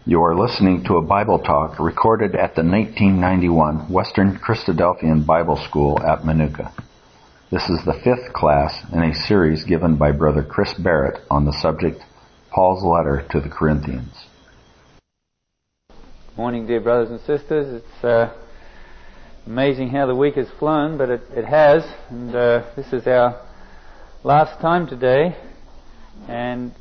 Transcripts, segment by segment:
You are listening to a Bible talk recorded at the 1991 Western Christadelphian Bible School at Manuka. This is the fifth class in a series given by Brother Chris Barrett on the subject, Paul's Letter to the Corinthians. Morning, dear brothers and sisters. It's amazing how the week has flown, but it has. And this is our last time today. And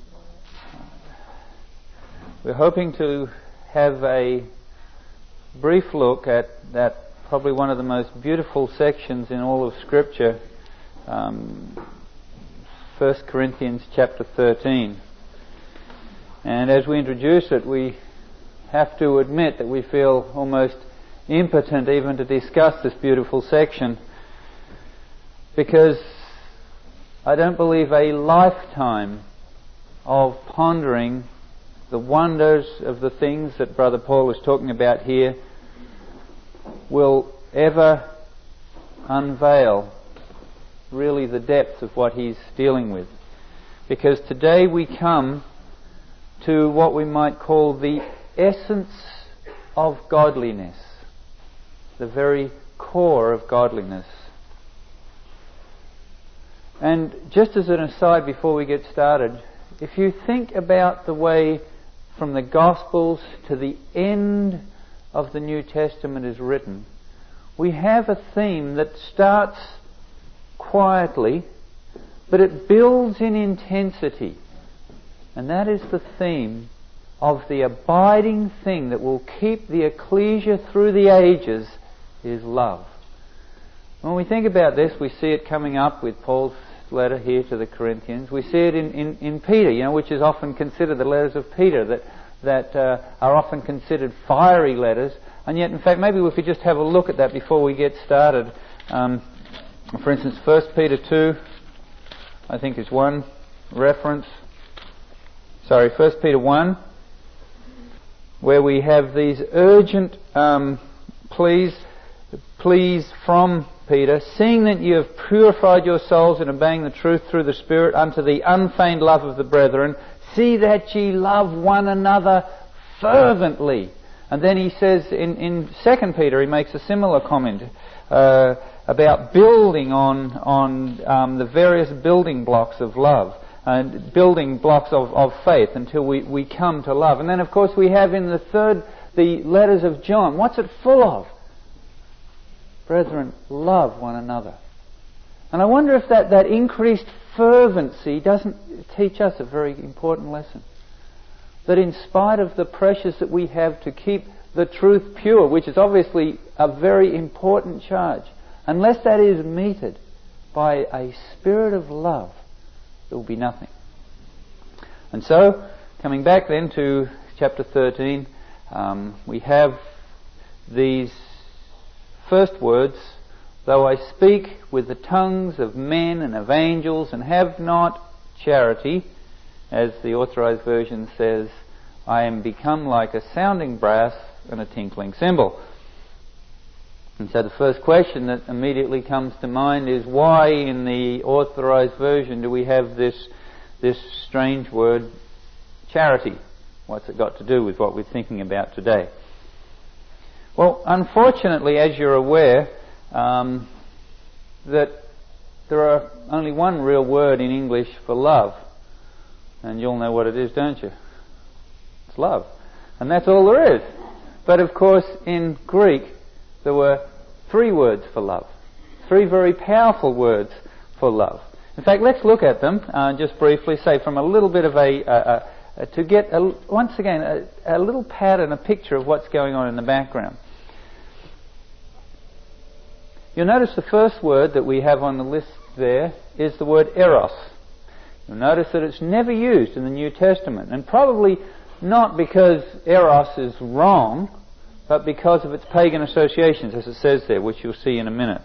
we're hoping to have a brief look at that probably one of the most beautiful sections in all of Scripture, 1 Corinthians chapter 13. And as we introduce it, we have to admit that we feel almost impotent even to discuss this beautiful section, because I don't believe a lifetime of pondering the wonders of the things that Brother Paul is talking about here will ever unveil really the depth of what he's dealing with. Because today we come to what we might call the essence of godliness, the very core of godliness. And just as an aside before we get started, if you think about the way from the Gospels to the end of the New Testament is written, we have a theme that starts quietly, but it builds in intensity. And that is the theme of the abiding thing that will keep the ecclesia through the ages is love. When we think about this, we see it coming up with Paul's letter here to the Corinthians. We see it in Peter, which is often considered the letters of Peter, that are often considered fiery letters. And yet, in fact, maybe if we just have a look at that before we get started. For instance, 1 Peter 2, I think is one reference. 1 Peter 1, where we have these urgent pleas from Peter, seeing that you have purified your souls in obeying the truth through the Spirit unto the unfeigned love of the brethren, see that ye love one another fervently. And then he says in 2 Peter, he makes a similar comment about building on the various building blocks of love and building blocks of faith until we come to love. And then, of course, we have in the third, the letters of John. What's it full of? Brethren, love one another. And I wonder if that increased fervency doesn't teach us a very important lesson. That in spite of the pressures that we have to keep the truth pure, which is obviously a very important charge, unless that is meted by a spirit of love, there will be nothing. And so, coming back then to chapter 13, we have these first words, though I speak with the tongues of men and of angels and have not charity, as the Authorized Version says, I am become like a sounding brass and a tinkling cymbal. And so the first question that immediately comes to mind is, why in the Authorized Version do we have this strange word, charity? What's it got to do with what we're thinking about today? Well, unfortunately, as you're aware, that there are only one real word in English for love. And you'll know what it is, don't you? It's love. And that's all there is. But of course, in Greek, there were 3 words for love. 3 very powerful words for love. In fact, let's look at them just briefly, say from a little bit of to get, once again, a little pattern, a picture of what's going on in the background. You'll notice the first word that we have on the list there is the word eros. You'll notice that it's never used in the New Testament, and probably not because eros is wrong, but because of its pagan associations, as it says there, which you'll see in a minute.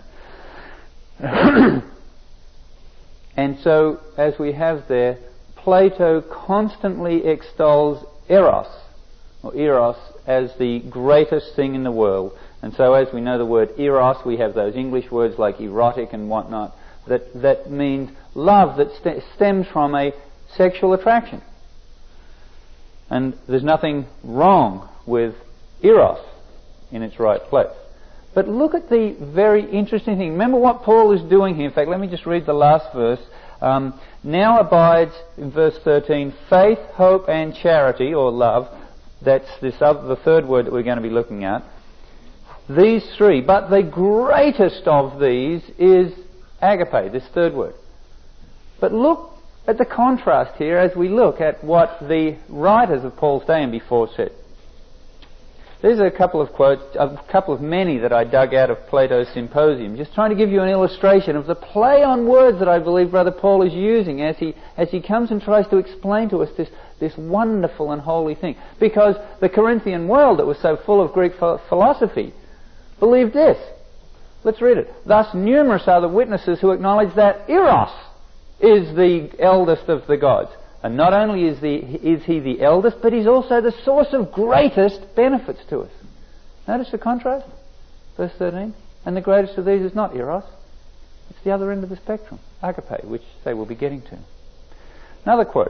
And so, as we have there, Plato constantly extols eros, or eros, as the greatest thing in the world. And so as we know the word eros, we have those English words like erotic and whatnot, that means love that stems from a sexual attraction. And there's nothing wrong with eros in its right place. But look at the very interesting thing. Remember what Paul is doing here. In fact, let me just read the last verse. Now abides, in verse 13, faith, hope, and charity, or love. That's the third word that we're going to be looking at. These three. But the greatest of these is agape, this third word. But look at the contrast here as we look at what the writers of Paul's day and before said. These are a couple of quotes, a couple of many that I dug out of Plato's Symposium, just trying to give you an illustration of the play on words that I believe Brother Paul is using as he comes and tries to explain to us this wonderful and holy thing. Because the Corinthian world that was so full of Greek philosophy believed this. Let's read it. Thus numerous are the witnesses who acknowledge that Eros is the eldest of the gods. And not only is he the eldest, but he's also the source of greatest benefits to us. Notice the contrast? Verse 13. And the greatest of these is not Eros. It's the other end of the spectrum. Agape, which they will be getting to. Another quote.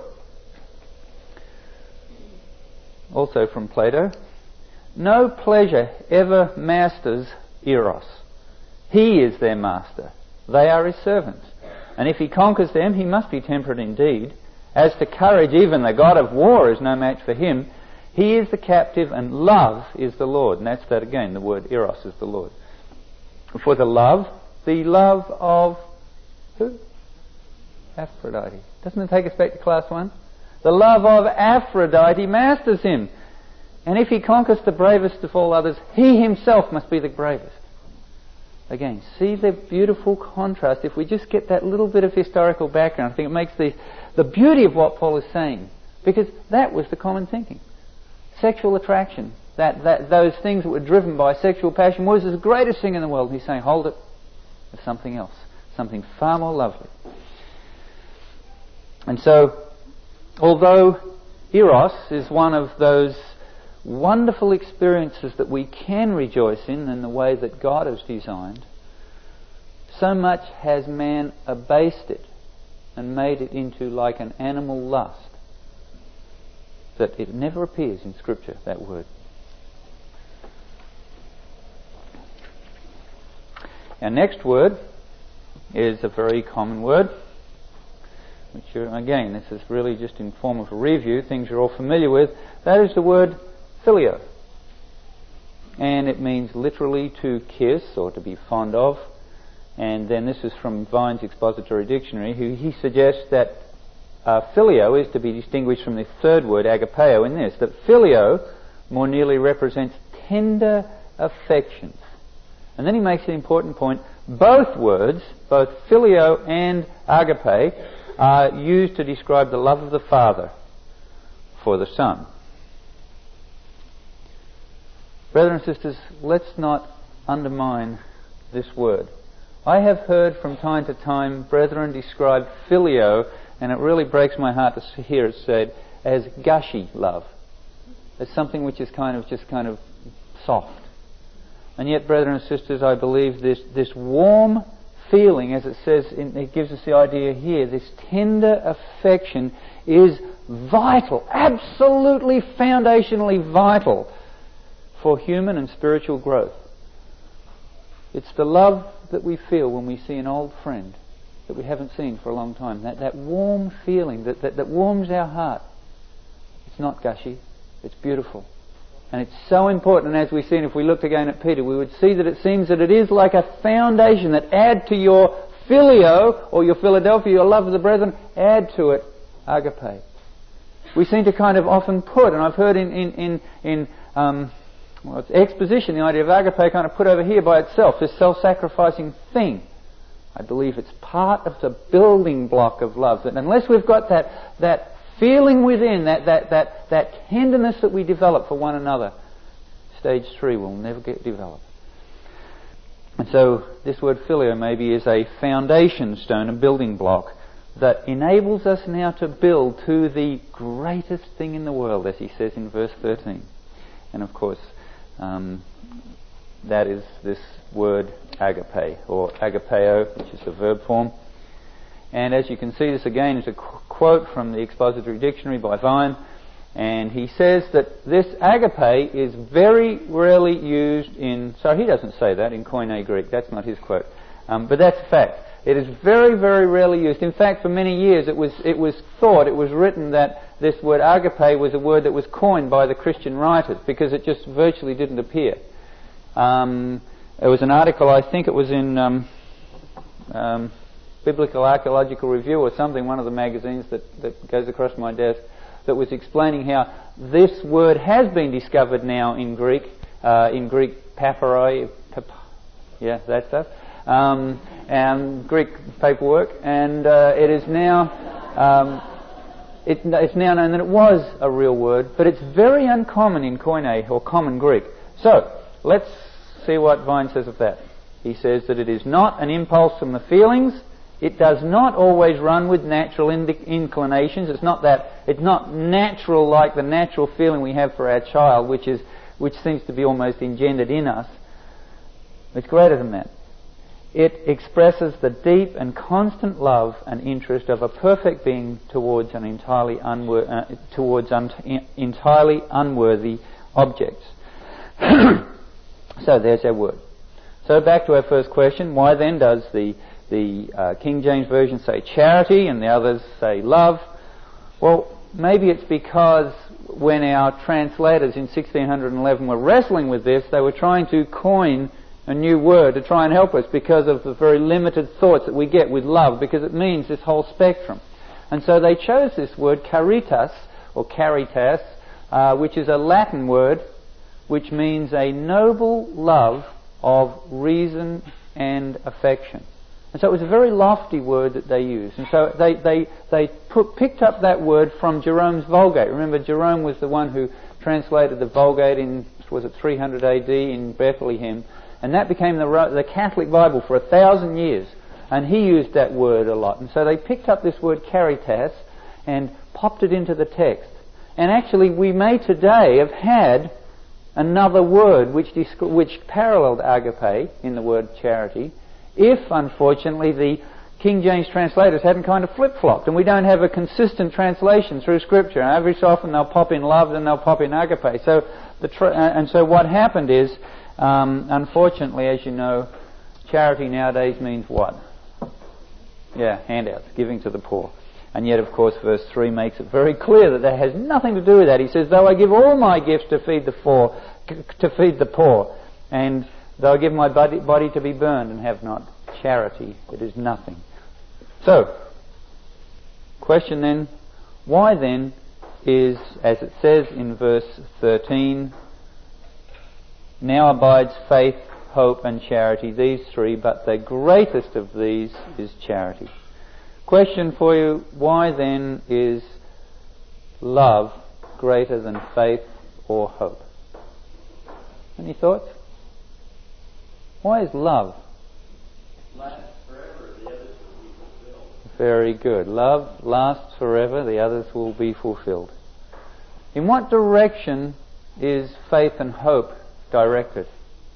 Also from Plato. No pleasure ever masters Eros. He is their master. They are his servants. And if he conquers them, he must be temperate indeed. As to courage, even the god of war is no match for him. He is the captive, and love is the Lord. And that's that again, the word eros is the Lord. For the love of who? Aphrodite. Doesn't it take us back to class 1? The love of Aphrodite masters him. And if he conquers the bravest of all others, he himself must be the bravest. Again, see the beautiful contrast. If we just get that little bit of historical background, I think it makes the beauty of what Paul is saying. Because that was the common thinking. Sexual attraction, those things that were driven by sexual passion was the greatest thing in the world. He's saying, hold it, there's something else. Something far more lovely. And so, although Eros is one of those wonderful experiences that we can rejoice in the way that God has designed, so much has man abased it and made it into like an animal lust that it never appears in Scripture, that word. Our next word is a very common word, which again, this is really just in form of a review, things you're all familiar with. That is the word phileo. And it means literally to kiss or to be fond of. And then this is from Vine's Expository Dictionary, he suggests that phileo is to be distinguished from the third word, agapeo, in this, that phileo more nearly represents tender affections. And then he makes an important point. Both words, both phileo and agape, are used to describe the love of the Father for the Son. Brothers and sisters, let's not undermine this word. I have heard from time to time brethren describe phileo, and it really breaks my heart to hear it said, as gushy love. As something which is kind of soft. And yet, brethren and sisters, I believe this warm feeling, as it says, it gives us the idea here, this tender affection is vital, absolutely foundationally vital for human and spiritual growth. It's the love that we feel when we see an old friend that we haven't seen for a long time. That warm feeling that warms our heart. It's not gushy, it's beautiful. And it's so important, and as we've seen, if we looked again at Peter, we would see that it seems that it is like a foundation that add to your phileo, or your Philadelphia, your love of the brethren, add to it agape. We seem to kind of often put, and I've heard in it's exposition, the idea of agape kind of put over here by itself, this self-sacrificing thing. I believe it's part of the building block of love. That unless we've got that feeling within, that tenderness that we develop for one another, stage 3 will never get developed. And so this word phileo maybe is a foundation stone, a building block, that enables us now to build to the greatest thing in the world, as he says in verse 13. And of course, that is this word agape, or agapeo, which is the verb form. And as you can see, this again is a quote from the Expository Dictionary by Vine. And he says that this agape is very rarely used in... So he doesn't say that in Koine Greek. That's not his quote. But that's a fact. It is very, very rarely used. In fact, for many years it was written that this word agape was a word that was coined by the Christian writers because it just virtually didn't appear. There was an article, I think it was in Biblical Archaeological Review or something, one of the magazines that goes across my desk, that was explaining how this word has been discovered now in Greek papyri, that stuff, and Greek paperwork, and it is now it's now known that it was a real word, but it's very uncommon in Koine or Common Greek. So let's see what Vine says of that. He says that it is not an impulse from the feelings. It does not always run with natural inclinations. It's not natural like the natural feeling we have for our child, which seems to be almost engendered in us. It's greater than that. It expresses the deep and constant love and interest of a perfect being towards entirely unworthy objects. So there's our word. So back to our first question: why then does the King James Version say charity and the others say love? Well, maybe it's because when our translators in 1611 were wrestling with this, they were trying to coin a new word to try and help us because of the very limited thoughts that we get with love, because it means this whole spectrum. And so they chose this word caritas, or caritas, which is a Latin word which means a noble love of reason and affection. And so it was a very lofty word that they used. And so they picked up that word from Jerome's Vulgate. Remember, Jerome was the one who translated the Vulgate in, was it 300 AD in Bethlehem? And that became the Catholic Bible for 1,000 years. And he used that word a lot. And so they picked up this word caritas and popped it into the text. And actually we may today have had another word which paralleled agape in the word charity, if unfortunately the King James translators hadn't kind of flip-flopped, and we don't have a consistent translation through Scripture. And every so often they'll pop in love and they'll pop in agape. So so what happened is, unfortunately, as you know, charity nowadays means what? Yeah, handouts, giving to the poor. And yet, of course, verse 3 makes it very clear that has nothing to do with that. He says, though I give all my gifts to feed the poor, and though I give my body to be burned and have not charity, it is nothing. So, question then, why then is, as it says in verse 13, now abides faith, hope and charity, these three, but the greatest of these is charity. Question for you, why then is love greater than faith or hope? Any thoughts? Why is love? Lasts forever, the others will be fulfilled. Very good. Love lasts forever, the others will be fulfilled. In what direction is faith and hope directed?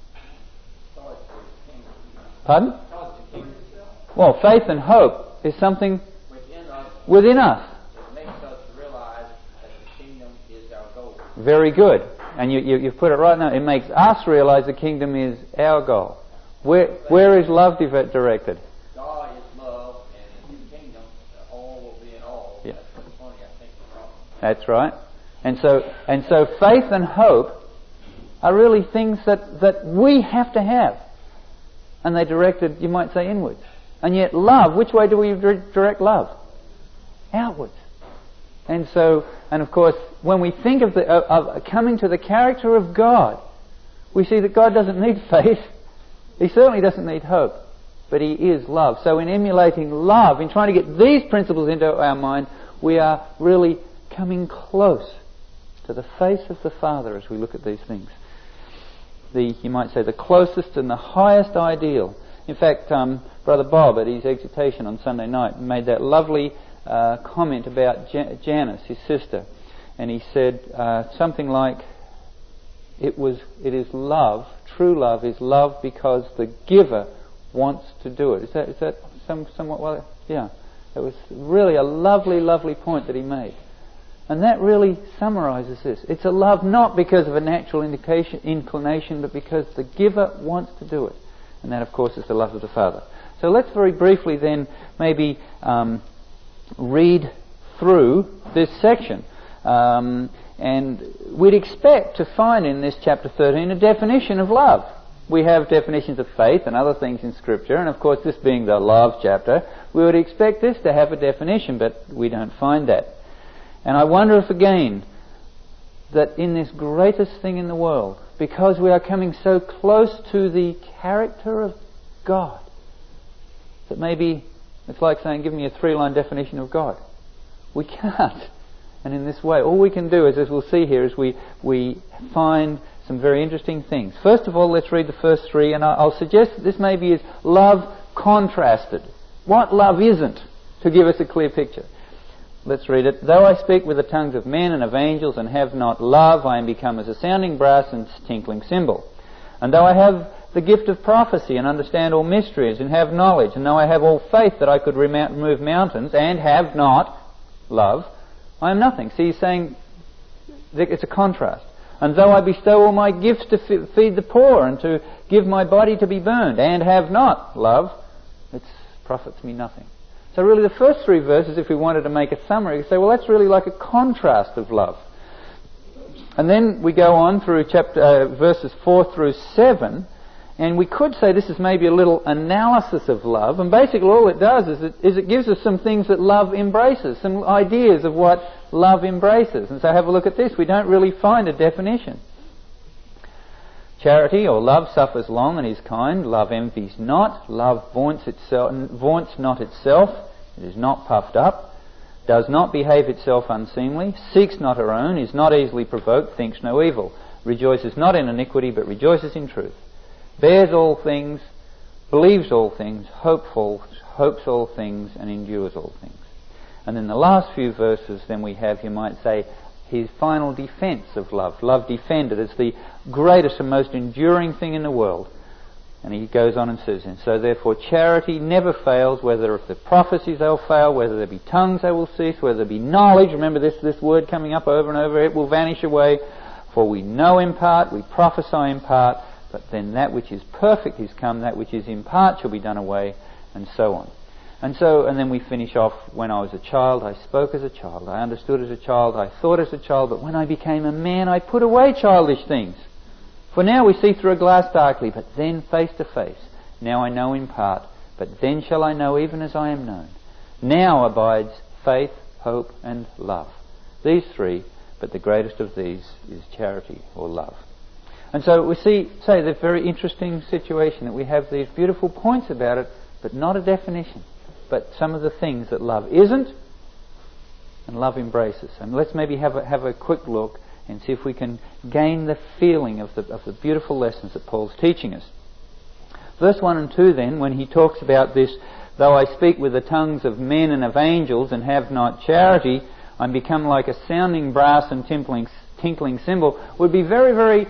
Pardon? Well, faith and hope is something within us. It makes us realize that the kingdom is our goal. Very good. And you've put it right now. It makes us realize the kingdom is our goal. Where is love directed? God is love, and in His kingdom, all will be in all. Yeah. That's what's funny, I think. That's right. And so faith and hope are really things that we have to have. And they're directed, you might say, inwards. And yet love, which way do we direct love? Outwards. And of course, when we think of coming to the character of God, we see that God doesn't need faith. He certainly doesn't need hope. But He is love. So in emulating love, in trying to get these principles into our mind, we are really coming close to the face of the Father as we look at these things. You might say, the closest and the highest ideal. In fact, Brother Bob at his exhortation on Sunday night made that lovely comment about Janice, his sister, and he said something like, "It is love. True love is love because the giver wants to do it." Is that somewhat well? Yeah, it was really a lovely, lovely point that he made. And that really summarizes this. It's a love not because of a natural inclination, but because the giver wants to do it. And that, of course, is the love of the Father. So let's very briefly then maybe read through this section. And we'd expect to find in this chapter 13 a definition of love. We have definitions of faith and other things in Scripture, and of course this being the love chapter, we would expect this to have a definition, but we don't find that. And I wonder if again, that in this greatest thing in the world, because we are coming so close to the character of God, that maybe it's like saying, give me a 3-line definition of God. We can't. And in this way, all we can do is, as we'll see here, is we find some very interesting things. First of all, let's read the first 3, and I'll suggest that this maybe is love contrasted. What love isn't, to give us a clear picture. Let's read it. Though I speak with the tongues of men and of angels and have not love, I am become as a sounding brass and tinkling cymbal. And though I have the gift of prophecy and understand all mysteries and have knowledge, and though I have all faith that I could remove mountains and have not love, I am nothing. See, he's saying that it's a contrast. And though I bestow all my gifts to feed the poor and to give my body to be burned and have not love, it profits me nothing. So really the first 3 verses, if we wanted to make a summary, we say, well, that's really like a contrast of love. And then we go on through verses 4 through 7, and we could say this is maybe a little analysis of love, and basically all it does is it gives us some things that love embraces, some ideas of what love embraces. And so have a look at this. We don't really find a definition. Charity or love suffers long and is kind. Love envies not. Love vaunts not itself. It is not puffed up. Does not behave itself unseemly. Seeks not her own. Is not easily provoked. Thinks no evil. Rejoices not in iniquity, but rejoices in truth. Bears all things. Believes all things. Hopes all things, and endures all things. And then the last few verses, then we have, you might say, his final defense of love. Love defended as the greatest and most enduring thing in the world. And he goes on and says, and so therefore charity never fails, whether if the prophecies they'll fail, whether there be tongues they will cease, whether there be knowledge. Remember this word coming up over and over, it will vanish away. For we know in part, we prophesy in part, but then that which is perfect is come, that which is in part shall be done away, and so on. And then we finish off, when I was a child, I spoke as a child, I understood as a child, I thought as a child, but when I became a man, I put away childish things. For now we see through a glass darkly, but then face to face. Now I know in part, but then shall I know even as I am known. Now abides faith, hope, and love. These 3, but the greatest of these is charity or love. And so we say the very interesting situation that we have these beautiful points about it, but not a definition. But some of the things that love isn't and love embraces. And let's maybe have a quick look and see if we can gain the feeling of the beautiful lessons that Paul's teaching us. Verse 1 and 2 then, when he talks about this, though I speak with the tongues of men and of angels and have not charity, I'm become like a sounding brass and tinkling cymbal, would be very, very,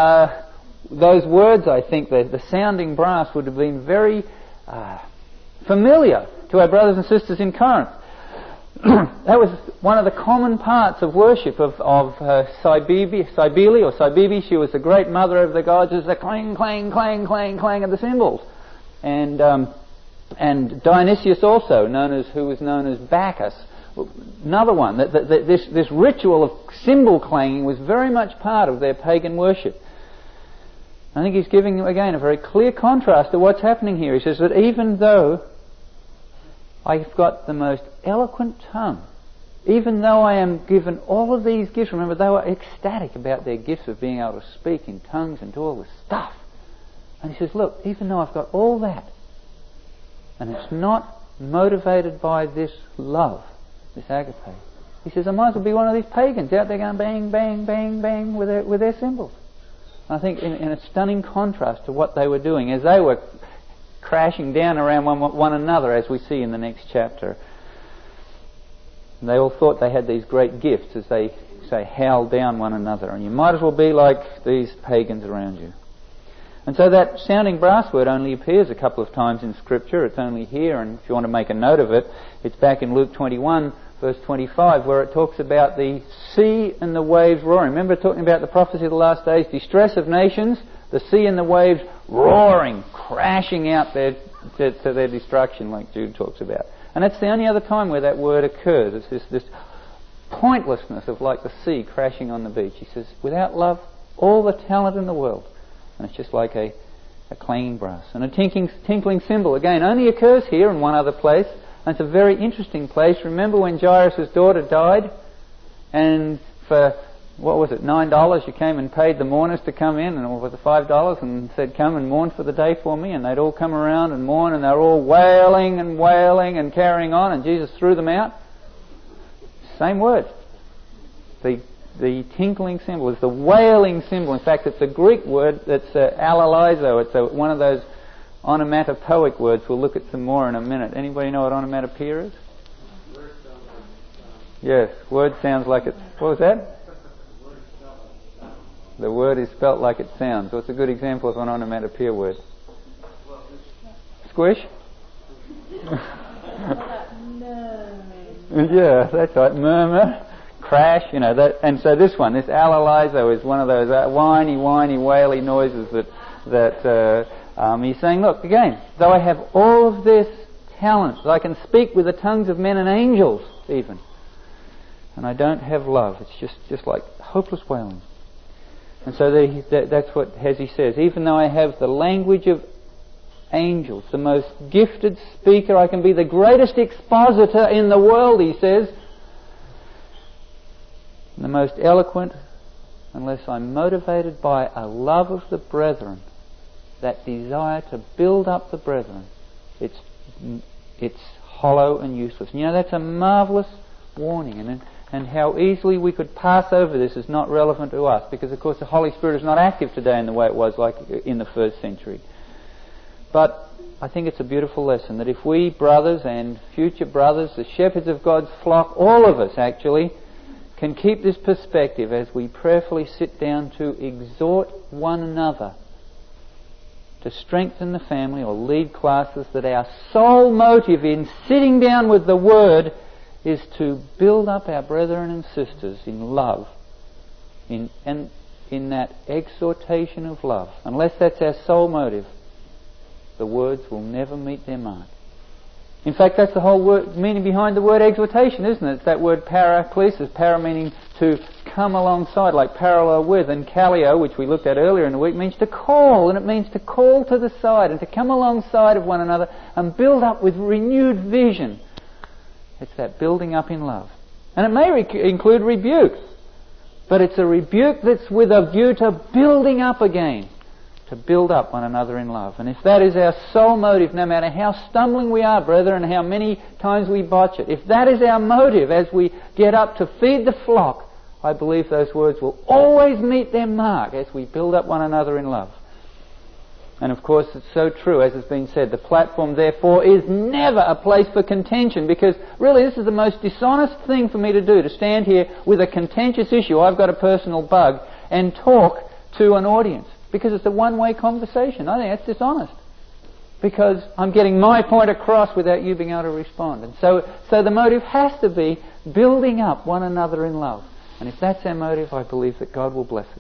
those words, I think, the sounding brass would have been very familiar to our brothers and sisters in Corinth. That was one of the common parts of worship of Cybele. She was the great mother of the gods. It was the clang, clang, clang, clang, clang of the cymbals. And Dionysius also, who was known as Bacchus, another one. This ritual of cymbal clanging was very much part of their pagan worship. I think he's giving, again, a very clear contrast to what's happening here. He says that even though I've got the most eloquent tongue, even though I am given all of these gifts, remember they were ecstatic about their gifts of being able to speak in tongues and do all this stuff. And he says, look, even though I've got all that, and it's not motivated by this love, this agape, he says I might as well be one of these pagans out there going bang, bang, bang, bang with their cymbals. I think in a stunning contrast to what they were doing as they were crashing down around one another, as we see in the next chapter. And they all thought they had these great gifts as they howled down one another. And you might as well be like these pagans around you. And so that sounding brass word only appears a couple of times in Scripture. It's only here, and if you want to make a note of it, it's back in Luke 21, verse 25, where it talks about the sea and the waves roaring. Remember talking about the prophecy of the last days, distress of nations, the sea and the waves roaring, crashing out to their destruction, like Jude talks about. And that's the only other time where that word occurs. It's this pointlessness of like the sea crashing on the beach. He says, without love, all the talent in the world. And it's just like a clanging brass. And a tinkling cymbal, again, only occurs here and one other place. And it's a very interesting place. Remember when Jairus' daughter died? And for, what was it, $9, you came and paid the mourners to come in, or was it $5, and said, come and mourn for the day for me. And they'd all come around and mourn, and they're all wailing and carrying on, and Jesus threw them out. Same word. The tinkling cymbal is the wailing cymbal. In fact, it's a Greek word that's alalizo. It's one of those onomatopoeic words. We'll look at some more in a minute. Anybody know what onomatopoeia is? Yes, word sounds like it. What was that? The word is spelt like it sounds. What's a good example of an onomatopoeia word? Squish? Yeah, that's right. Murmur, crash, that. And so this alalizo is one of those whiny, waily noises that he's saying, look, again, though I have all of this talent, that I can speak with the tongues of men and angels even, and I don't have love, it's just like hopeless wailing. And so that's what Hezi says. Even though I have the language of angels, the most gifted speaker, I can be the greatest expositor in the world, he says, the most eloquent, unless I'm motivated by a love of the brethren, that desire to build up the brethren, it's hollow and useless. And that's a marvellous warning, and how easily we could pass over this is not relevant to us, because of course the Holy Spirit is not active today in the way it was like in the first century. But I think it's a beautiful lesson that if we brothers and future brothers, the shepherds of God's flock, all of us actually, can keep this perspective as we prayerfully sit down to exhort one another to strengthen the family or lead classes, that our sole motive in sitting down with the Word is to build up our brethren and sisters in love, in that exhortation of love. Unless that's our sole motive, the words will never meet their mark. In fact, that's the whole meaning behind the word exhortation, isn't it? It's that word paraklesis, para meaning to come alongside, like parallel with, and kallio, which we looked at earlier in the week, means to call, and it means to call to the side and to come alongside of one another and build up with renewed vision. It's that building up in love. And it may include rebuke, but it's a rebuke that's with a view to building up again, to build up one another in love. And if that is our sole motive, no matter how stumbling we are, brethren, and how many times we botch it, if that is our motive as we get up to feed the flock, I believe those words will always meet their mark as we build up one another in love. And of course it's so true, as has been said, the platform therefore is never a place for contention, because really this is the most dishonest thing for me to do, to stand here with a contentious issue, I've got a personal bug, and talk to an audience. Because it's a one-way conversation. I think that's dishonest. Because I'm getting my point across without you being able to respond. And so the motive has to be building up one another in love. And if that's our motive, I believe that God will bless it.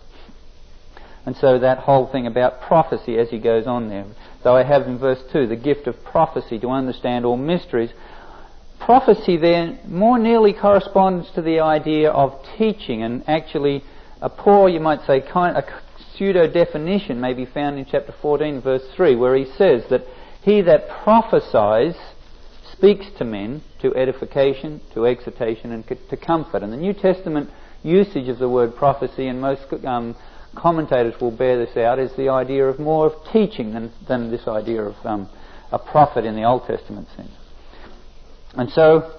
And so that whole thing about prophecy as he goes on there. Though I have in verse 2 the gift of prophecy to understand all mysteries. Prophecy there more nearly corresponds to the idea of teaching, and actually a poor, you might say, a pseudo-definition may be found in chapter 14 verse 3, where he says that he that prophesies speaks to men to edification, to exhortation, and to comfort. And the New Testament usage of the word prophecy, and most commentators will bear this out, is the idea of more of teaching than this idea of a prophet in the Old Testament sense. And so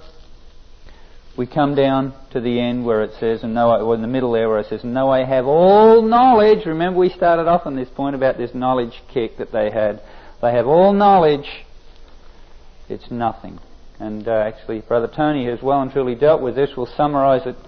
we come down to the end where it says, in the middle there where it says, "No, I have all knowledge." Remember we started off on this point about this knowledge kick that they had. They have all knowledge, it's nothing. And actually Brother Tony has well and truly dealt with this. We'll summarise it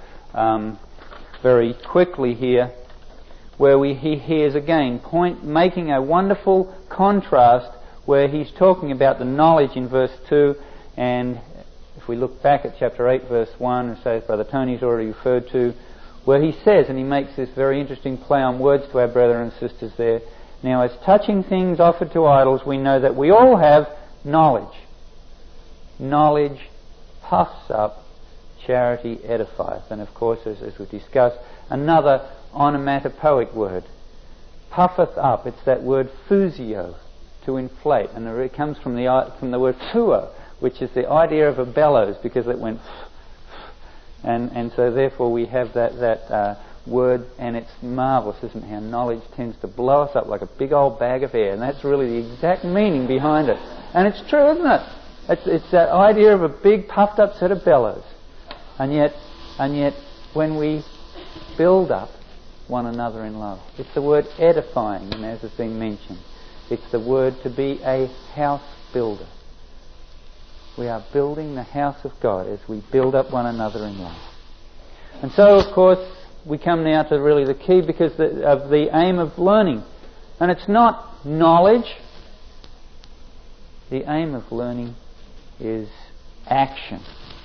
very quickly here, where he is again making a wonderful contrast where he's talking about the knowledge in verse 2, and If we look back at chapter 8, verse 1, which says Brother Tony's already referred to, where he says, and he makes this very interesting play on words to our brethren and sisters there, now as touching things offered to idols, we know that we all have knowledge. Knowledge puffs up, charity edifieth. And of course, as we've discussed, another onomatopoeic word, puffeth up. It's that word phusio, to inflate, and it comes from the word fuo, which is the idea of a bellows, because it went and so therefore we have that word, and it's marvellous, isn't it, how knowledge tends to blow us up like a big old bag of air, and that's really the exact meaning behind it. And it's true, isn't it? It's that idea of a big puffed up set of bellows. And yet when we build up one another in love, it's the word edifying, and as has been mentioned, it's the word to be a house builder. We are building the house of God as we build up one another in love. And so, of course, we come now to really the key because of the aim of learning. And it's not knowledge. The aim of learning is action.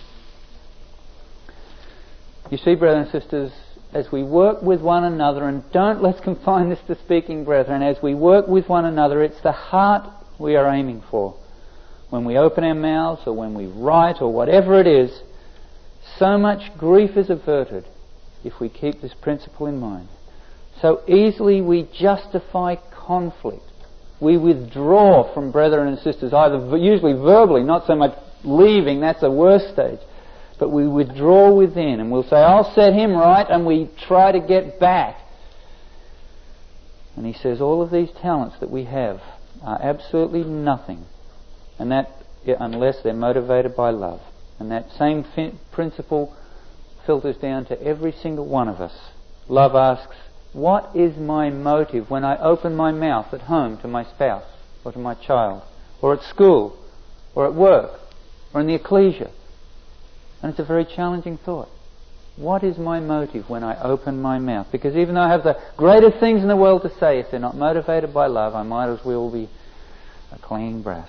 You see, brothers and sisters, as we work with one another, and let's confine this to speaking, brethren, as we work with one another, it's the heart we are aiming for. When we open our mouths, or when we write, or whatever it is, so much grief is averted if we keep this principle in mind. So easily we justify conflict. We withdraw from brethren and sisters, usually verbally, not so much leaving, that's the worst stage. But we withdraw within, and we'll say, I'll set him right, and we try to get back. And he says all of these talents that we have are absolutely nothing, and that unless they're motivated by love. And that same principle filters down to every single one of us. Love asks, what is my motive when I open my mouth at home to my spouse, or to my child, or at school, or at work, or in the ecclesia? And it's a very challenging thought. What is my motive when I open my mouth? Because even though I have the greatest things in the world to say, if they're not motivated by love, I might as well be a clanging brass.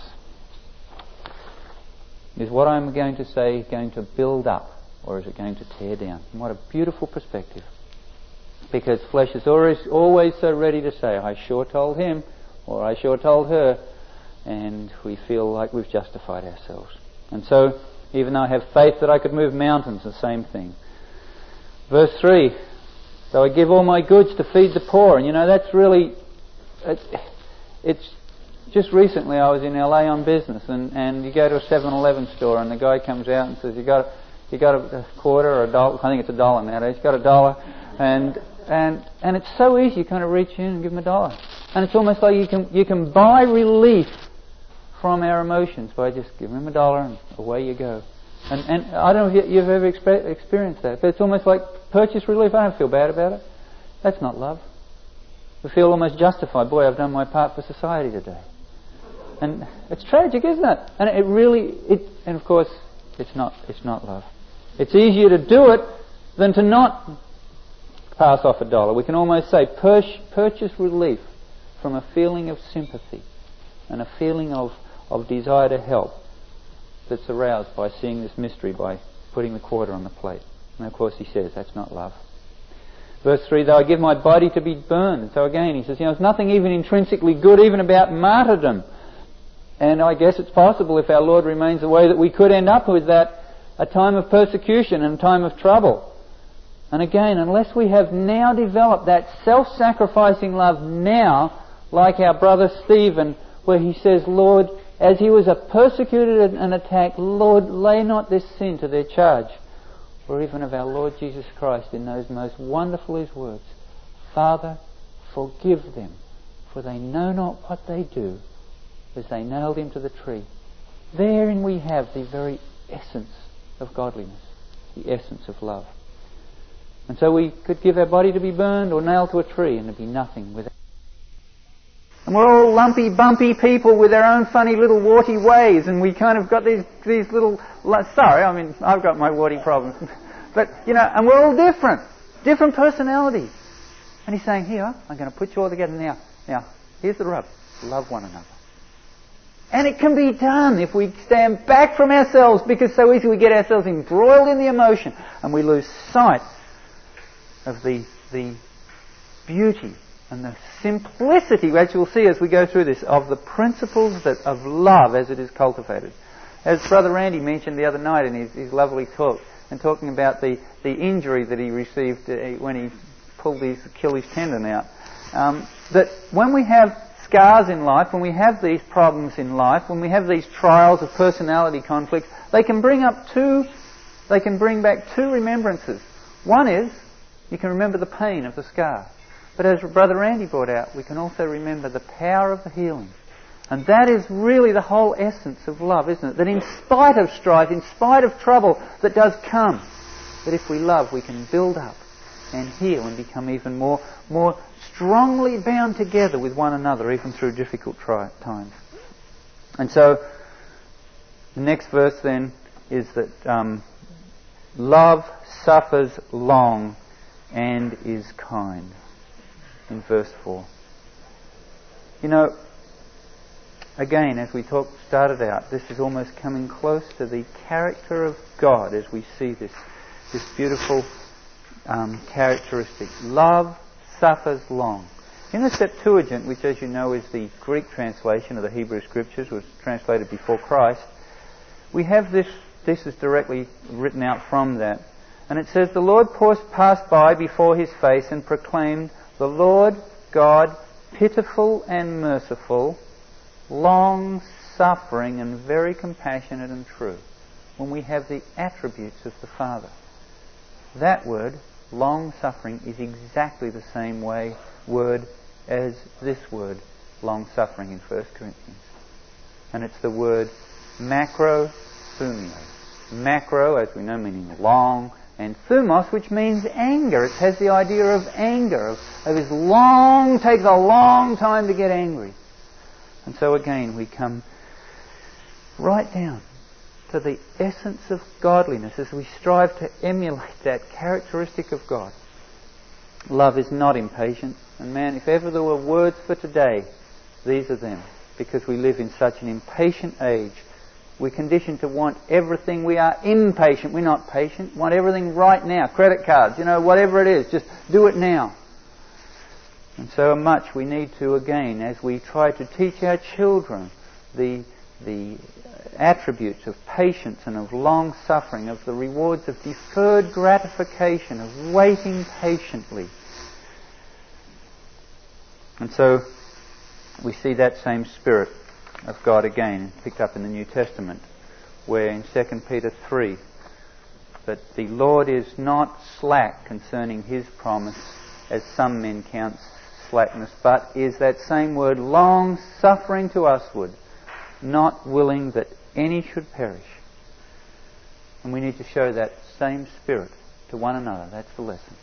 Is what I'm going to say going to build up, or is it going to tear down? And what a beautiful perspective. Because flesh is always so ready to say, I sure told him, or I sure told her, and we feel like we've justified ourselves. And so, even though I have faith that I could move mountains, the same thing. Verse 3, so I give all my goods to feed the poor. And that's really, it's just recently I was in LA on business, and you go to a 7-Eleven store and the guy comes out and says, you got a quarter or a dollar, I think it's $1 nowadays, you got $1, and it's so easy, you kind of reach in and give him $1. And it's almost like you can buy relief from our emotions by just giving him $1 and away you go. And I don't know if you've ever experienced that, but it's almost like purchase relief. I don't feel bad about it. That's not love. We feel almost justified. Boy, I've done my part for society today. And it's tragic, isn't it? And and of course, it's not love. It's easier to do it than to not pass off $1. We can almost say purchase relief from a feeling of sympathy and a feeling of desire to help that's aroused by seeing this mystery, by putting the quarter on the plate. And of course he says that's not love. Verse 3, though I give my body to be burned. And so again he says, there's nothing even intrinsically good even about martyrdom. And I guess it's possible, if our Lord remains the way, that we could end up with that, a time of persecution and a time of trouble. And again, unless we have now developed that self-sacrificing love now, like our brother Stephen, where he says, Lord, as he was persecuted and attacked, Lord, lay not this sin to their charge. Or even of our Lord Jesus Christ in those most wonderful his words, Father, forgive them, for they know not what they do, as they nailed him to the tree. Therein we have the very essence of godliness, the essence of love. And so we could give our body to be burned or nailed to a tree and there'd be nothing without. And we're all lumpy, bumpy people with our own funny little warty ways, and we kind of got these little... I've got my warty problems. But, and we're all different personalities. And he's saying, here, I'm going to put you all together now. Now, here's the rub. Love one another. And it can be done if we stand back from ourselves, because so easily we get ourselves embroiled in the emotion and we lose sight of the beauty and the simplicity, which we'll see as we go through this, of the principles of love as it is cultivated. As Brother Randy mentioned the other night in his lovely talk, and talking about the injury that he received when he pulled his Achilles tendon out, that when we have scars in life, when we have these problems in life, when we have these trials of personality conflicts, they can bring back two remembrances. One is, you can remember the pain of the scar. But as Brother Randy brought out, we can also remember the power of the healing. And that is really the whole essence of love, isn't it? That in spite of strife, in spite of trouble that does come, that if we love, we can build up and heal and become even more strongly bound together with one another, even through difficult times. And so, the next verse then is that love suffers long and is kind, in verse 4. You know, again, as we started out, this is almost coming close to the character of God as we see this beautiful characteristic. Love suffers long. In the Septuagint, which as you know is the Greek translation of the Hebrew Scriptures, was translated before Christ, we have this is directly written out from that. And it says, "The Lord passed by before his face and proclaimed, 'The Lord God, pitiful and merciful, long-suffering and very compassionate and true.'" When we have the attributes of the Father. That word, long-suffering, is exactly the same word as this word, long-suffering, in 1 Corinthians. And it's the word macrothumio. Macro, as we know, meaning long, and thumos, which means anger. It has the idea of anger, of his takes a long time to get angry. And so again, we come right down to the essence of godliness as we strive to emulate that characteristic of God. Love is not impatient. And man, if ever there were words for today, these are them. Because we live in such an impatient age. We're conditioned to want everything. We are impatient. We're not patient. Want everything right now. Credit cards, whatever it is, just do it now. And so much we need to, again, as we try to teach our children the attributes of patience and of long-suffering, of the rewards of deferred gratification, of waiting patiently. And so we see that same spirit of God again picked up in the New Testament, where in 2 Peter 3, that the Lord is not slack concerning his promise, as some men count slackness, but is that same word, long-suffering to usward, not willing that any should perish. And we need to show that same spirit to one another. That's the lesson.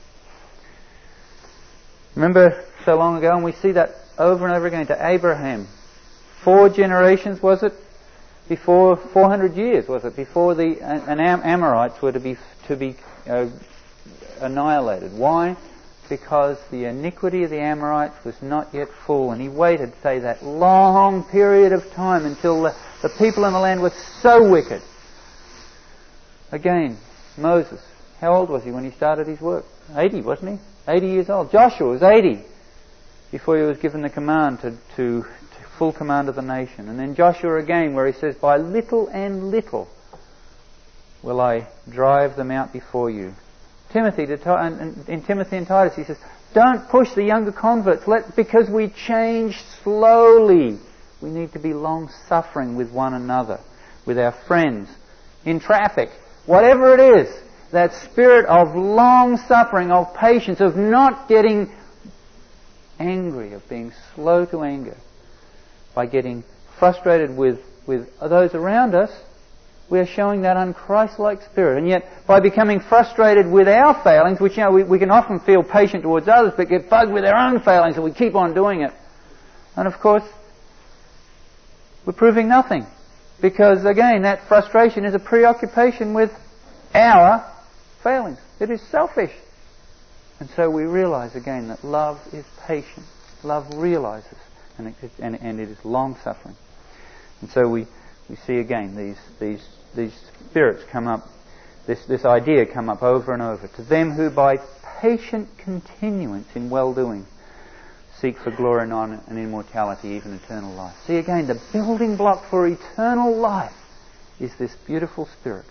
Remember so long ago, and we see that over and over again, to Abraham. 4 generations, was it? Before 400 years, was it? Before the Amorites were to be annihilated. Why? Because the iniquity of the Amorites was not yet full, and he waited, say, that long period of time until the people in the land were so wicked. Again, Moses, how old was he when he started his work? 80, wasn't he? 80 years old. Joshua was 80 before he was given the command to full command of the nation. And then Joshua again, where he says, "By little and little will I drive them out before you." Timothy, in Timothy and Titus, he says, don't push the younger converts, because we change slowly. We need to be long-suffering with one another, with our friends, in traffic, whatever it is. That spirit of long-suffering, of patience, of not getting angry, of being slow to anger, by getting frustrated with those around us, we are showing that un-Christ-like spirit. And yet, by becoming frustrated with our failings, which we can often feel patient towards others, but get bugged with our own failings, and we keep on doing it. And of course, we're proving nothing. Because again, that frustration is a preoccupation with our failings. It is selfish. And so we realize again that love is patient. Love realizes, and it is long-suffering. And so we see again these spirits come up, this idea come up over and over. To them who by patient continuance in well-doing seek for glory and honour and immortality, even eternal life. See again, the building block for eternal life is this beautiful spirit.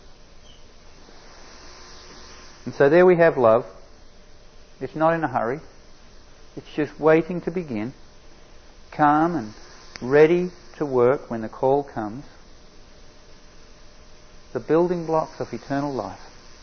And so there we have love. It's not in a hurry. It's just waiting to begin, calm and ready to work when the call comes. The building blocks of eternal life.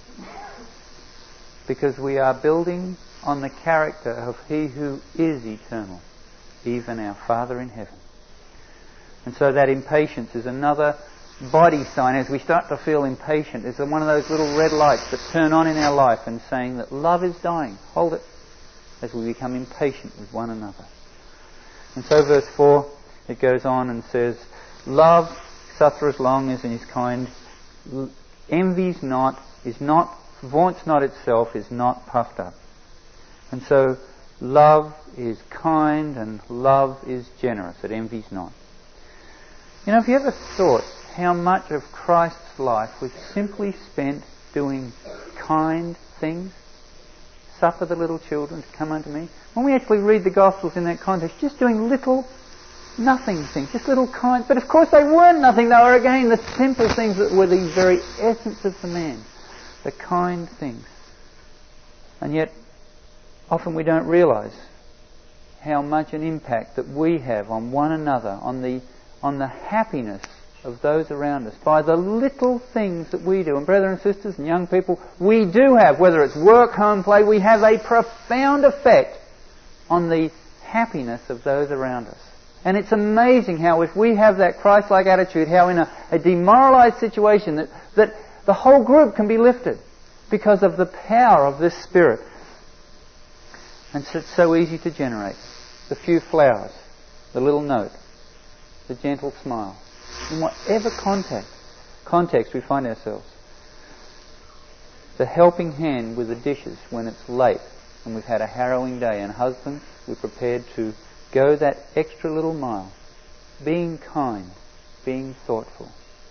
Because we are building on the character of He who is eternal, even our Father in heaven. And so that impatience is another body sign. As we start to feel impatient, it's one of those little red lights that turn on in our life and saying that love is dying. Hold it, as we become impatient with one another. And so verse 4, it goes on and says, love suffereth long, is and is kind, envies not, vaunts not itself, is not puffed up. And so love is kind and love is generous. It envies not. You know, have you ever thought how much of Christ's life was simply spent doing kind things? Suffer the little children to come unto me. When we actually read the Gospels in that context, just doing little nothing things, just little kind. But of course they weren't nothing. They were again the simple things that were the very essence of the man. The kind things. And yet often we don't realise how much an impact that we have on one another, on the happiness of those around us, by the little things that we do. And brothers and sisters and young people, we do have, whether it's work, home, play, we have a profound effect on the happiness of those around us. And it's amazing how if we have that Christ-like attitude, how in a demoralised situation that the whole group can be lifted because of the power of this Spirit. And so it's so easy to generate. The few flowers, the little note, the gentle smile. In whatever context we find ourselves. The helping hand with the dishes when it's late and we've had a harrowing day. And husbands, we're prepared to go that extra little mile. Being kind, being thoughtful.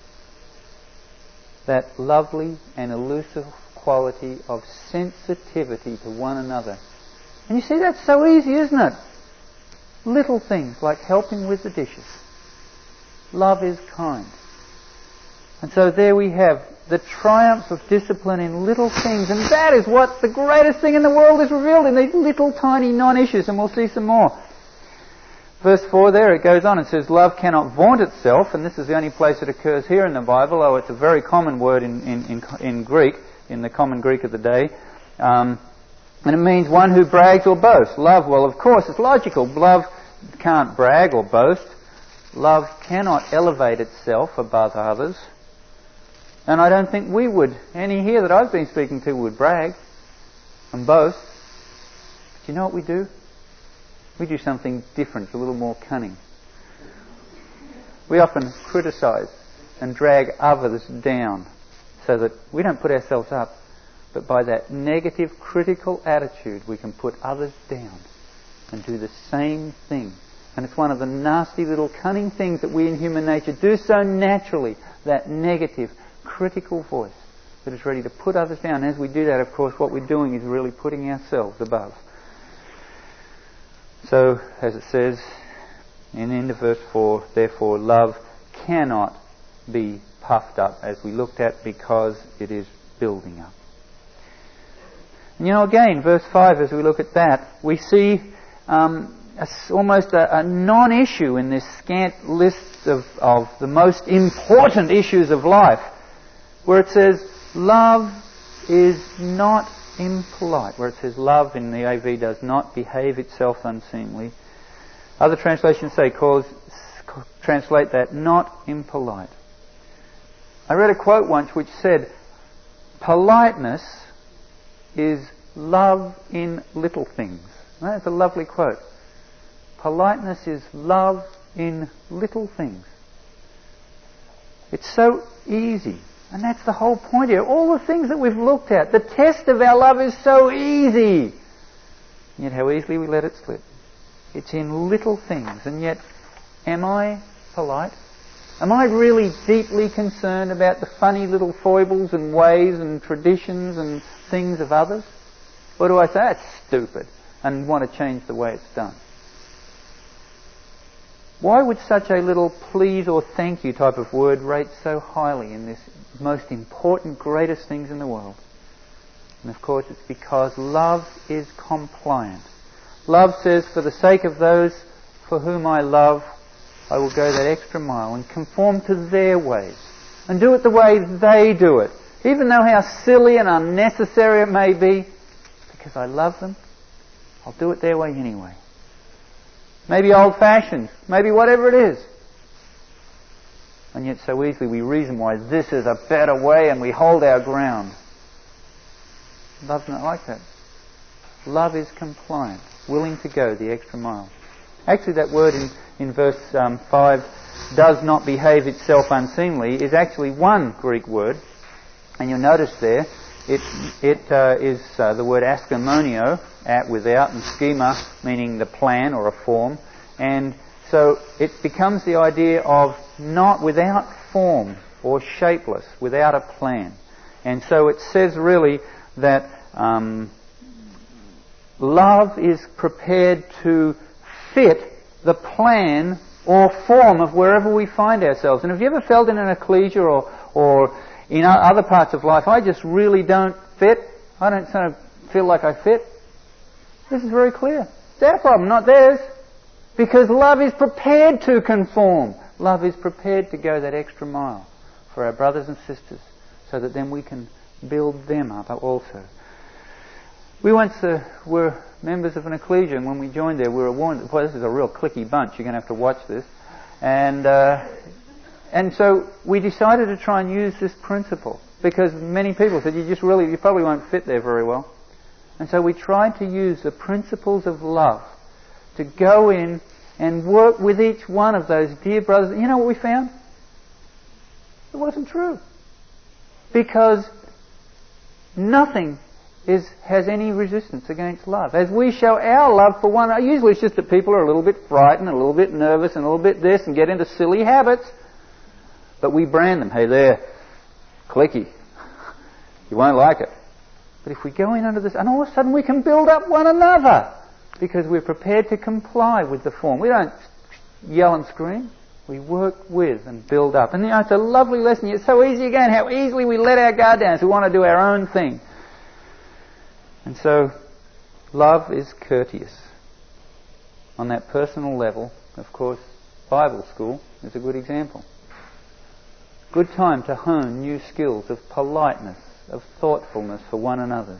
That lovely and elusive quality of sensitivity to one another. And you see, that's so easy, isn't it? Little things like helping with the dishes. Love is kind. And so there we have the triumph of discipline in little things. And that is what the greatest thing in the world is revealed in these little tiny non-issues. And we'll see some more. Verse 4 there, it goes on and says, love cannot vaunt itself. And this is the only place it occurs here in the Bible. Oh, it's a very common word in Greek, in the common Greek of the day. And it means one who brags or boasts. Love, well, of course, it's logical. Love can't brag or boast. Love cannot elevate itself above others. And I don't think we would, any here that I've been speaking to, would brag and boast. But you know what we do? We do something different, a little more cunning. We often criticise and drag others down so that we don't put ourselves up, but by that negative, critical attitude we can put others down and do the same thing. And it's one of the nasty little cunning things that we in human nature do so naturally, that negative, critical voice that is ready to put others down. And as we do that, of course, what we're doing is really putting ourselves above. So, as it says in the end of verse 4, therefore love cannot be puffed up, as we looked at, because it is building up. And you know, again, verse 5, as we look at that, we see almost a non-issue in this scant list of the most important issues of life, where it says, love is not impolite, where it says love in the AV does not behave itself unseemly. Other translations say, translate that, not impolite. I read a quote once which said, politeness is love in little things. That's a lovely quote. Politeness is love in little things. It's so easy. And that's the whole point here. All the things that we've looked at, the test of our love is so easy. And yet how easily we let it slip. It's in little things. And yet, am I polite? Am I really deeply concerned about the funny little foibles and ways and traditions and things of others? Or do I say, that's stupid, and want to change the way it's done? Why would such a little please or thank you type of word rate so highly in this most important, greatest things in the world? And of course it's because love is compliant. Love says, for the sake of those for whom I love, I will go that extra mile and conform to their ways and do it the way they do it, even though how silly and unnecessary it may be. Because I love them, I'll do it their way anyway. Maybe old-fashioned, maybe whatever it is. And yet so easily we reason why this is a better way and we hold our ground. Love's not like that. Love is compliant, willing to go the extra mile. Actually, that word in verse 5, does not behave itself unseemly, is actually one Greek word. And you'll notice there, it is the word askamonio, at, without, and schema, meaning the plan or a form. And so it becomes the idea of not without form or shapeless, without a plan. And so it says really that love is prepared to fit the plan or form of wherever we find ourselves. And have you ever felt in an ecclesia or in other parts of life, I just really don't fit? I don't sort of feel like I fit? This is very clear. It's our problem, not theirs. Because love is prepared to conform. Love is prepared to go that extra mile for our brothers and sisters so that then we can build them up also. We once were members of an ecclesia, and when we joined there, we were warned, boy, this is a real cliquey bunch, you're going to have to watch this. And so we decided to try and use this principle, because many people said, you probably won't fit there very well. And so we tried to use the principles of love to go in and work with each one of those dear brothers. You know what we found? It wasn't true. Because nothing has any resistance against love. As we show our love for one another, usually it's just that people are a little bit frightened, a little bit nervous, and a little bit this, and get into silly habits. But we brand them. Hey there, cliquey. You won't like it. But if we go in under this, and all of a sudden we can build up one another, because we're prepared to comply with the form. We don't yell and scream. We work with and build up. And it's a lovely lesson. It's so easy again, how easily we let our guard down so we want to do our own thing. And so, love is courteous. On that personal level, of course, Bible school is a good example. Good time to hone new skills of politeness, of thoughtfulness for one another.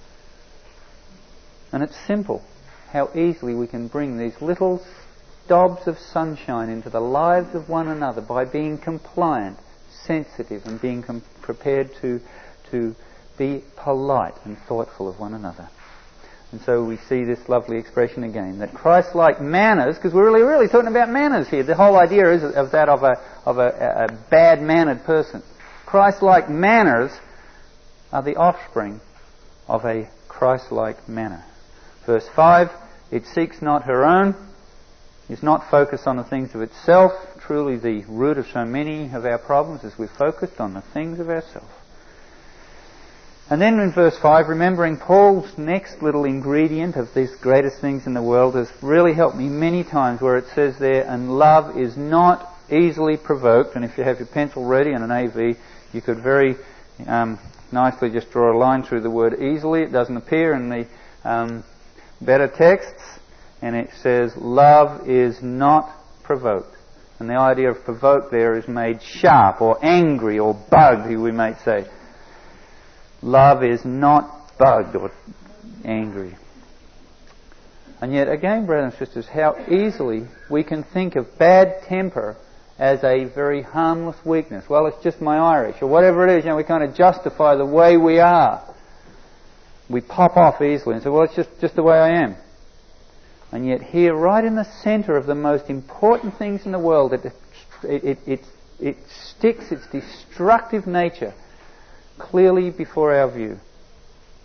And it's simple how easily we can bring these little dobs of sunshine into the lives of one another by being compliant, sensitive, and being prepared to be polite and thoughtful of one another. And so we see this lovely expression again, that Christ-like manners, because we're really talking about manners here. The whole idea is of that of a bad-mannered person. Christ-like manners are the offspring of a Christ-like manner. Verse 5, it seeks not her own, is not focused on the things of itself. Truly the root of so many of our problems is we're focused on the things of ourselves. And then in verse 5, remembering Paul's next little ingredient of these greatest things in the world has really helped me many times, where it says there, and love is not easily provoked. And if you have your pencil ready and an AV, you could very nicely just draw a line through the word easily. It doesn't appear in the better texts. And it says, love is not provoked. And the idea of provoked there is made sharp or angry or bugged, we might say. Love is not bugged or angry. And yet again, brothers and sisters, how easily we can think of bad temper as a very harmless weakness. Well, it's just my Irish, or whatever it is. We kind of justify the way we are. We pop off easily and say, well, it's just the way I am. And yet here, right in the centre of the most important things in the world, it sticks its destructive nature clearly before our view.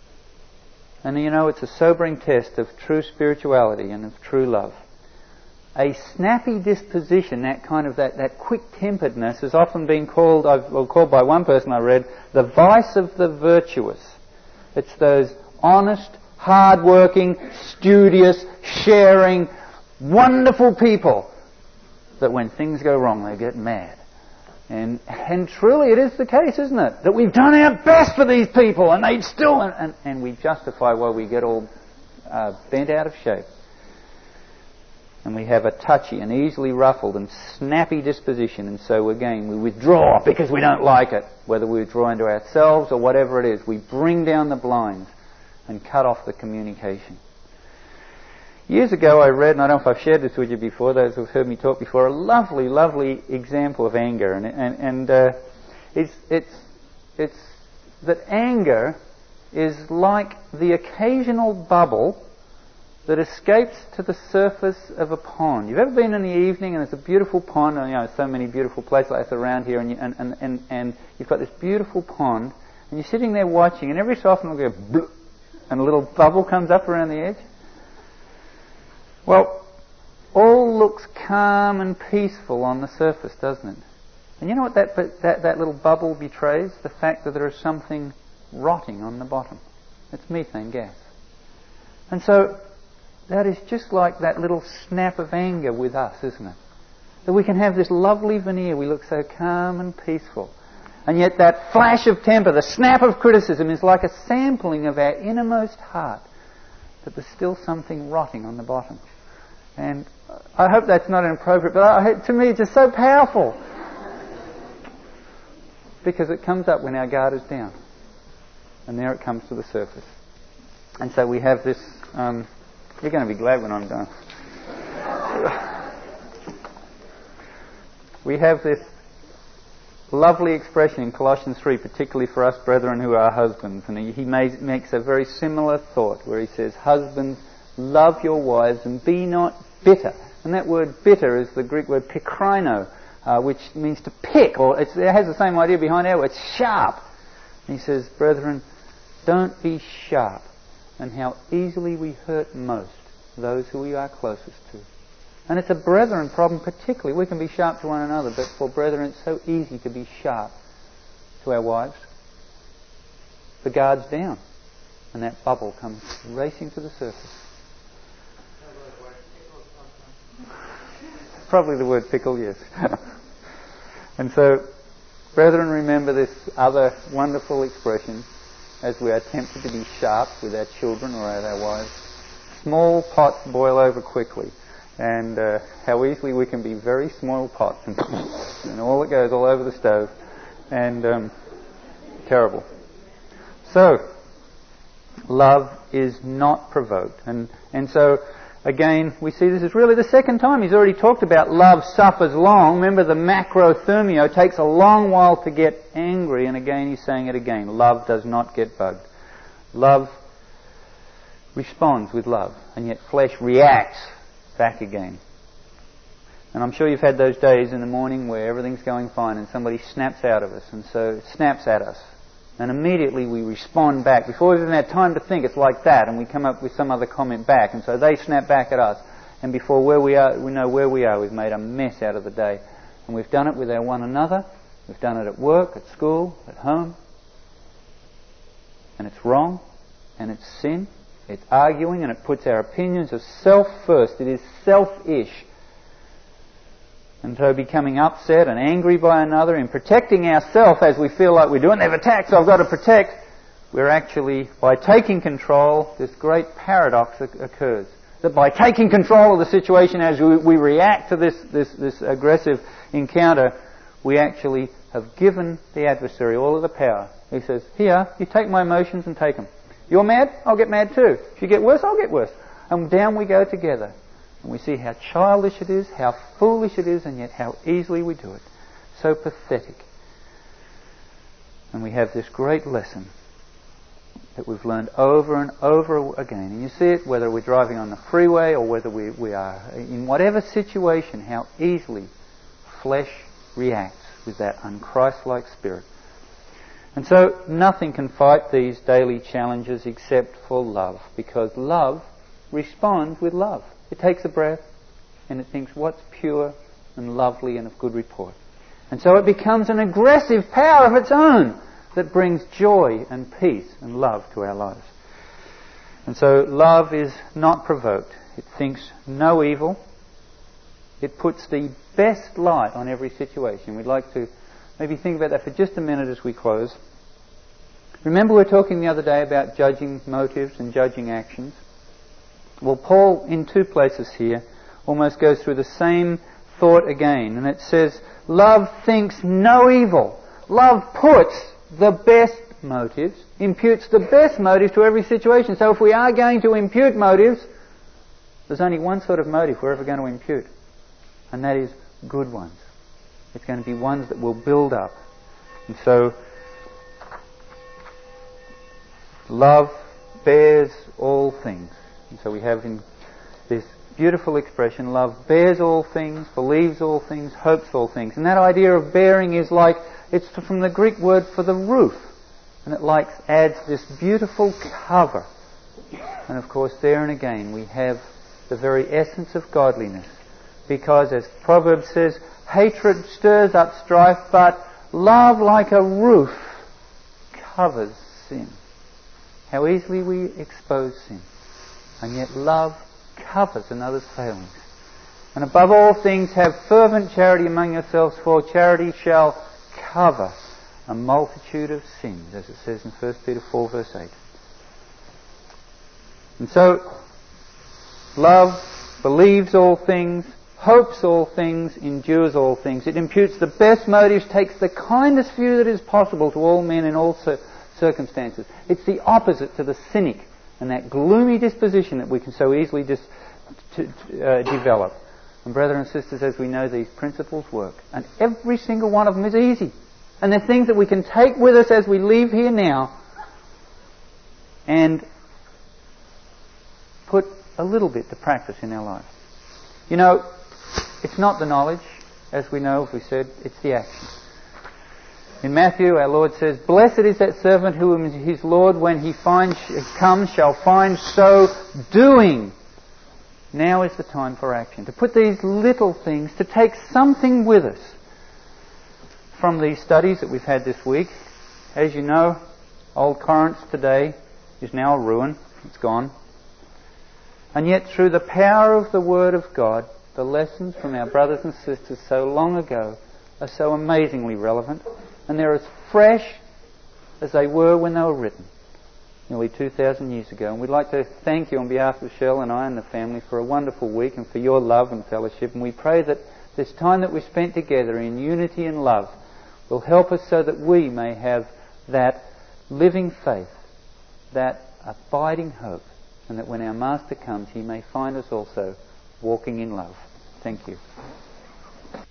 And it's a sobering test of true spirituality and of true love. a snappy disposition, that kind of that quick-temperedness, has often been called, called by one person I read, the vice of the virtuous. It's those honest, hard-working, studious, sharing, wonderful people that when things go wrong they get mad. And truly it is the case, isn't it? That we've done our best for these people and they still... And we justify why we get all bent out of shape. And we have a touchy and easily ruffled and snappy disposition, and so again we withdraw because we don't like it. Whether we withdraw into ourselves or whatever it is, we bring down the blinds and cut off the communication. Years ago I read, and I don't know if I've shared this with you before, those who've heard me talk before, a lovely, lovely example of anger. And it's that anger is like the occasional bubble that escapes to the surface of a pond. You've ever been in the evening and there's a beautiful pond, and so many beautiful places like this around here, and you've got this beautiful pond, and you're sitting there watching, and every so often it'll go bloop, and a little bubble comes up around the edge. Well, all looks calm and peaceful on the surface, doesn't it? And you know what that little bubble betrays? The fact that there is something rotting on the bottom. It's methane gas. And so that is just like that little snap of anger with us, isn't it? That we can have this lovely veneer, we look so calm and peaceful. And yet that flash of temper, the snap of criticism, is like a sampling of our innermost heart, that there's still something rotting on the bottom. And I hope that's not inappropriate, but to me it's just so powerful. Because it comes up when our guard is down. And there it comes to the surface. And so we have this... you're going to be glad when I'm done. We have this lovely expression in Colossians 3, particularly for us brethren who are husbands. And he makes a very similar thought where he says, husbands, love your wives and be not bitter. And that word bitter is the Greek word pikrino, which means to pick, or it has the same idea behind our word, it's sharp. And he says, brethren, don't be sharp, and how easily we hurt most those who we are closest to. And it's a brethren problem particularly. We can be sharp to one another, but for brethren it's so easy to be sharp to our wives. The guard's down, and that bubble comes racing to the surface. Probably the word pickle, yes. And so, brethren, remember this other wonderful expression as we are tempted to be sharp with our children or with our wives. Small pots boil over quickly, and how easily we can be very small pots, and all it goes all over the stove, and terrible. So, love is not provoked, and so again we see this is really the second time he's already talked about love suffers long. Remember, the macrothermio takes a long while to get angry, and again he's saying it again. Love does not get bugged. Love responds with love, and yet flesh reacts back again. And I'm sure you've had those days in the morning where everything's going fine and somebody snaps out of us, and so snaps at us, and immediately we respond back. Before we've even had time to think, it's like that, and we come up with some other comment back, and so they snap back at us, and before we know where we are, we've made a mess out of the day. And we've done it with our one another, we've done it at work, at school, at home, and it's wrong, and it's sin. It's arguing, and it puts our opinions of self first. It is selfish. And so becoming upset and angry by another, in protecting ourselves as we feel like we're doing, they've attacked, so I've got to protect. We're actually, by taking control, this great paradox occurs. That by taking control of the situation as we react to this aggressive encounter, we actually have given the adversary all of the power. He says, here, you take my emotions and take them. You're mad? I'll get mad too. If you get worse, I'll get worse. And down we go together. And we see how childish it is, how foolish it is, and yet how easily we do it. So pathetic. And we have this great lesson that we've learned over and over again. And you see it whether we're driving on the freeway or whether we are in whatever situation, how easily flesh reacts with that un-Christ-like spirit. And so nothing can fight these daily challenges except for love, because love responds with love. It takes a breath, and it thinks what's pure and lovely and of good report. And so it becomes an aggressive power of its own that brings joy and peace and love to our lives. And so love is not provoked. It thinks no evil. It puts the best light on every situation. We'd like to maybe think about that for just a minute as we close. Remember we were talking the other day about judging motives and judging actions? Well, Paul, in 2 places here, almost goes through the same thought again. And it says, love thinks no evil. Love puts the best motives, imputes the best motives to every situation. So if we are going to impute motives, there's only one sort of motive we're ever going to impute. And that is good ones. It's going to be ones that will build up. And so, love bears all things. And so we have in this beautiful expression, love bears all things, believes all things, hopes all things. And that idea of bearing is like, it's from the Greek word for the roof. And it adds this beautiful cover. And of course, there and again, we have the very essence of godliness. Because, as Proverbs says, hatred stirs up strife, but love like a roof covers sin. How easily we expose sin. And yet love covers another's failings. And above all things, have fervent charity among yourselves, for charity shall cover a multitude of sins, as it says in 1 Peter 4 verse 8. And so, love believes all things, hopes all things, endures all things. It imputes the best motives, takes the kindest view that is possible to all men in all circumstances. It's the opposite to the cynic and that gloomy disposition that we can so easily develop. And brethren and sisters, as we know, these principles work. And every single one of them is easy. And they're things that we can take with us as we leave here now and put a little bit to practice in our lives. You know, it's not the knowledge, as we know, if we said, it's the action. In Matthew, our Lord says, "Blessed is that servant whom his Lord, when he comes, shall find so doing." Now is the time for action. To put these little things, to take something with us from these studies that we've had this week. As you know, Old Corinth today is now a ruin. It's gone. And yet, through the power of the Word of God, the lessons from our brothers and sisters so long ago are so amazingly relevant, and they're as fresh as they were when they were written, nearly 2,000 years ago. And we'd like to thank you on behalf of Cheryl and I and the family for a wonderful week and for your love and fellowship. And we pray that this time that we spent together in unity and love will help us so that we may have that living faith, that abiding hope, and that when our Master comes, He may find us also walking in love. Thank you.